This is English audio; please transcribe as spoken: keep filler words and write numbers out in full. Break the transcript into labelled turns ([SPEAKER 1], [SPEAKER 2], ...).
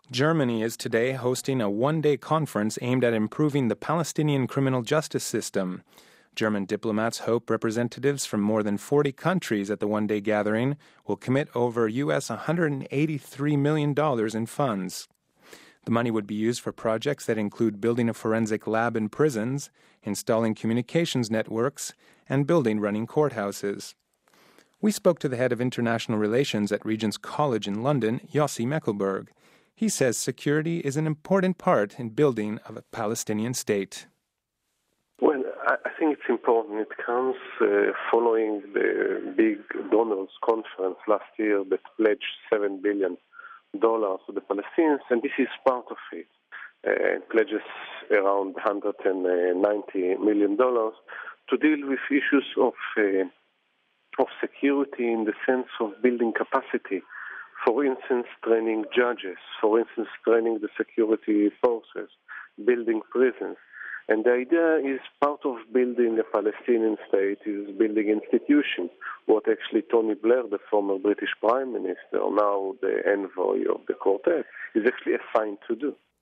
[SPEAKER 1] Germany is today hosting a one-day conference aimed at improving the Palestinian criminal justice system. German diplomats hope representatives from more than forty countries at the one-day gathering will commit over U S one hundred eighty-three million dollars in funds. The money would be used for projects that include building a forensic lab in prisons, installing communications networks, and building running courthouses. We spoke to the head of international relations at Regent's College in London, Yossi Mekelberg. He says security is an important part in building of a Palestinian state.
[SPEAKER 2] Well, I think it's important. It comes uh, following the big donors conference last year that pledged seven billion dollars to the Palestinians, and this is part of it. Uh, it pledges around one hundred ninety million dollars to deal with issues of, uh, of security in the sense of building capacity. For instance, training judges, for instance, training the security forces, building prisons. And the idea is part of building a Palestinian state is building institutions, what actually Tony Blair, the former British Prime Minister, now the envoy of the Quartet, is actually assigned to do.